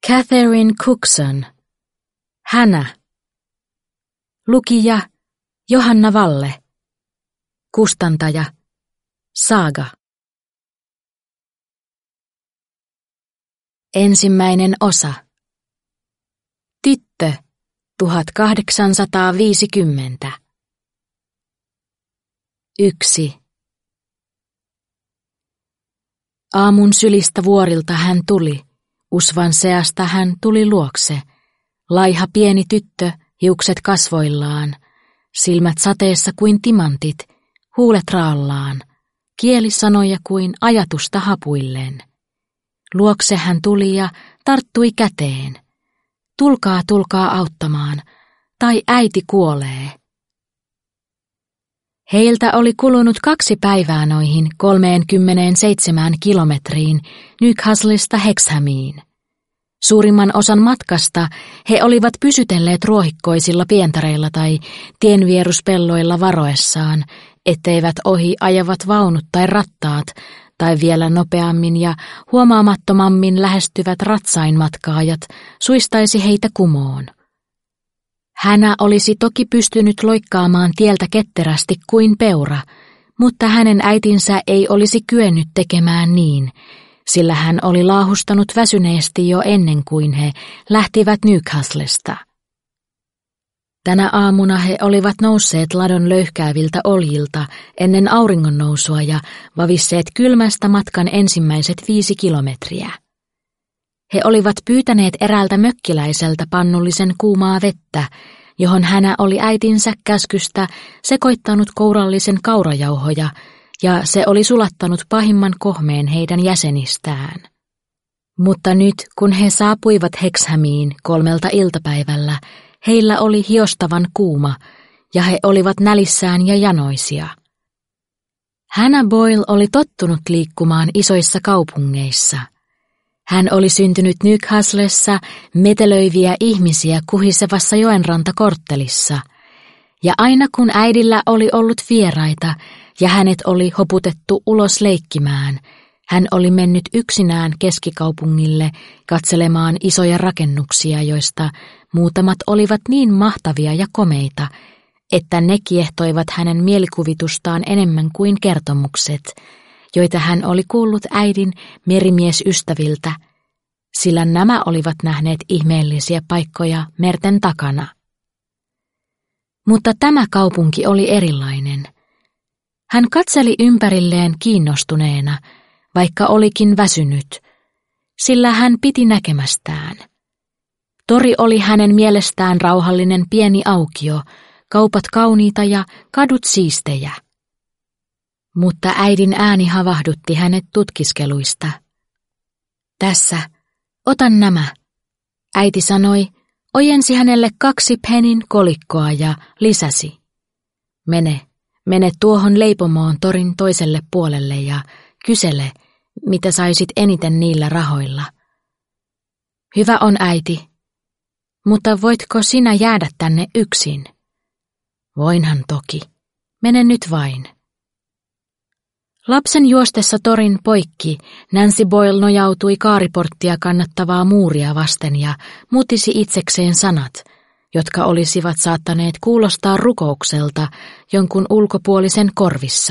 Catherine Cookson. Hänä. Lukija Johanna Valle. Kustantaja Saga. Ensimmäinen osa. Tyttö 1850. 1. Aamun sylistä vuorilta hän tuli, usvan seasta hän tuli luokse. Laiha pieni tyttö, hiukset kasvoillaan, silmät sateessa kuin timantit, huulet raallaan, kieli sanoja kuin ajatusta hapuillen. Luokse hän tuli ja tarttui käteen. Tulkaa, tulkaa auttamaan, tai äiti kuolee. Heiltä oli kulunut 2 päivää noihin 37 kilometriin Newcastlesta Hexhamiin. Suurimman osan matkasta he olivat pysytelleet ruohikkoisilla pientareilla tai tienvieruspelloilla varoessaan, etteivät ohi ajavat vaunut tai rattaat, tai vielä nopeammin ja huomaamattomammin lähestyvät ratsainmatkaajat suistaisi heitä kumoon. Hänä olisi toki pystynyt loikkaamaan tieltä ketterästi kuin peura, mutta hänen äitinsä ei olisi kyennyt tekemään niin, sillä hän oli laahustanut väsyneesti jo ennen kuin he lähtivät Newcastlesta. Tänä aamuna he olivat nousseet ladon löyhkääviltä oljilta ennen auringonnousua ja vavisseet kylmästä matkan ensimmäiset 5 kilometriä. He olivat pyytäneet eräältä mökkiläiseltä pannullisen kuumaa vettä, johon hänä oli äitinsä käskystä sekoittanut kourallisen kaurajauhoja, ja se oli sulattanut pahimman kohmeen heidän jäsenistään. Mutta nyt, kun he saapuivat Hexhamiin 3 iltapäivällä, heillä oli hiostavan kuuma, ja he olivat nälissään ja janoisia. Hannah Boyle oli tottunut liikkumaan isoissa kaupungeissa. Hän oli syntynyt Newcastlessa metelöiviä ihmisiä kuhisevassa joenrantakorttelissa, ja aina kun äidillä oli ollut vieraita ja hänet oli hoputettu ulos leikkimään, hän oli mennyt yksinään keskikaupungille katselemaan isoja rakennuksia, joista muutamat olivat niin mahtavia ja komeita, että ne kiehtoivat hänen mielikuvitustaan enemmän kuin kertomukset, joita hän oli kuullut äidin merimiesystäviltä, sillä nämä olivat nähneet ihmeellisiä paikkoja merten takana. Mutta tämä kaupunki oli erilainen. Hän katseli ympärilleen kiinnostuneena, vaikka olikin väsynyt, sillä hän piti näkemästään. Tori oli hänen mielestään rauhallinen pieni aukio, kaupat kauniita ja kadut siistejä. Mutta äidin ääni havahdutti hänet tutkiskeluista. Tässä, ota nämä, äiti sanoi, ojensi hänelle 2 pennin kolikkoa ja lisäsi. Mene tuohon leipomoon torin toiselle puolelle ja kysele, mitä saisit eniten niillä rahoilla. Hyvä on, äiti, mutta voitko sinä jäädä tänne yksin? Voinhan toki, mene nyt vain. Lapsen juostessa torin poikki Nancy Boyle nojautui kaariporttia kannattavaa muuria vasten ja mutisi itsekseen sanat, jotka olisivat saattaneet kuulostaa rukoukselta jonkun ulkopuolisen korvissa.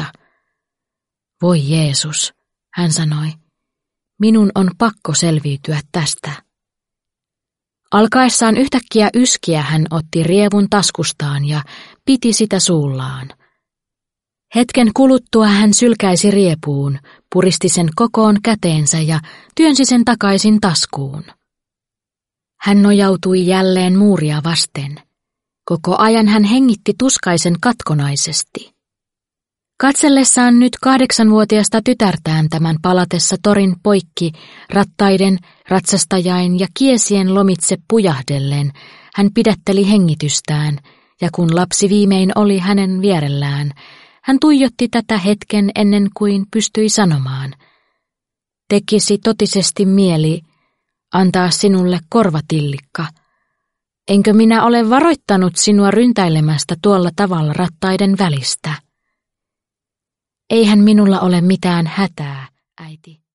Voi Jeesus, hän sanoi, minun on pakko selviytyä tästä. Alkaessaan yhtäkkiä yskiä hän otti rievun taskustaan ja piti sitä suullaan. Hetken kuluttua hän sylkäisi riepuun, puristi sen kokoon käteensä ja työnsi sen takaisin taskuun. Hän nojautui jälleen muuria vasten. Koko ajan hän hengitti tuskaisen katkonaisesti. Katsellessaan nyt 8-vuotiasta tytärtään tämän palatessa torin poikki, rattaiden, ratsastajain ja kiesien lomitse pujahdellen, hän pidätteli hengitystään, ja kun lapsi viimein oli hänen vierellään, hän tuijotti tätä hetken ennen kuin pystyi sanomaan. Tekisi totisesti mieli antaa sinulle korvatillikka. Enkö minä ole varoittanut sinua ryntäilemästä tuolla tavalla rattaiden välistä? Eihän minulla ole mitään hätää, äiti.